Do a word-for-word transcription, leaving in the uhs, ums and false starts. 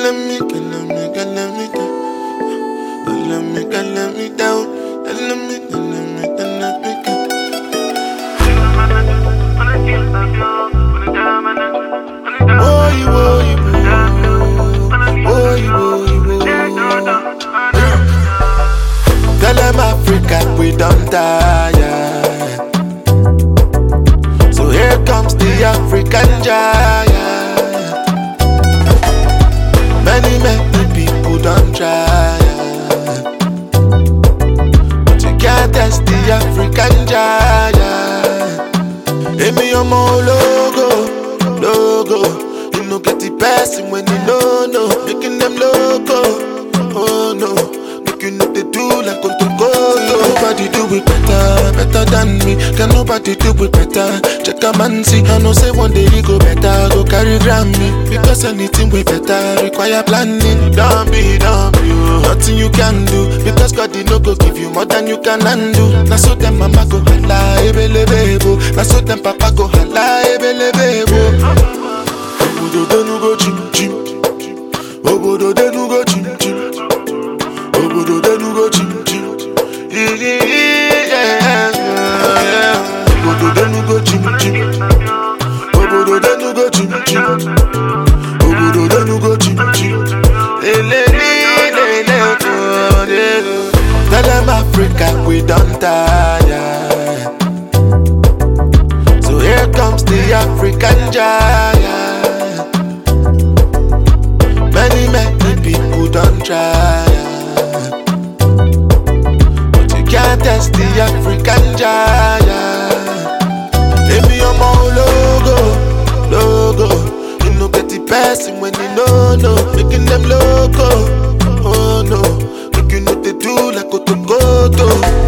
let me, can let me, can let me down. Let me, can let me down. Let me, can let me, can let me down. Oh, you, oh, you, oh, you, oh, you, tell them Africa we don't tire. So here comes the African giant. Many, many people don't try, but you can't test the African giant. Hey, me, I'm all logo, logo. You know get the person when you know, no. Making them loco, oh no. Making up the do like Kotoko. Nobody do it better, better than me. Can nobody do it better? Check a man see. I know say one day he go better, go carry Grammy. Because anything way better require planning. Don't be, don't be, oh. Nothing you can do. Because God did not go give you more than you can undo. Now so them mama go hala, ebele bebo. Now so them papa go hala, ebele bebo. Obodo denu go chim chim. Obodo denu go chim chim. Obodo denu go chim chim. Obodo denu go chim chim. Obodo denu go chim chim. Obodo denu go chim chim. Le le le le. Tell them Africa we don't tire. So here comes the African giant. Many, many people don't try, but you can't test the African giant. Hey, me, I'm all logo, logo. You know get the person when you know, no. Making them loco, oh no. Making what they do like Kotoko.